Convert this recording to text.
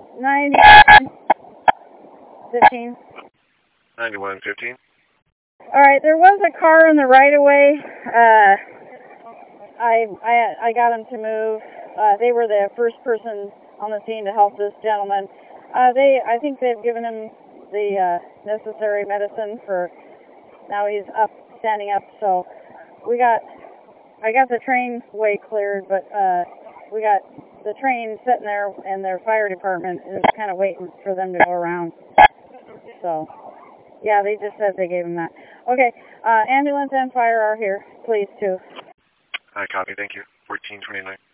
9115. 9115. Alright, there was a car in the right of way. I got them to move. They were the first person on the scene to help this gentleman. I think they've given him the necessary medicine for, now he's up, standing up, so I got the train way cleared, but we got the train sitting there, and their fire department is kind of waiting for them to go around. So, yeah, they just said they gave him that. Okay, ambulance and fire are here, please, too. I copy, thank you. 1429.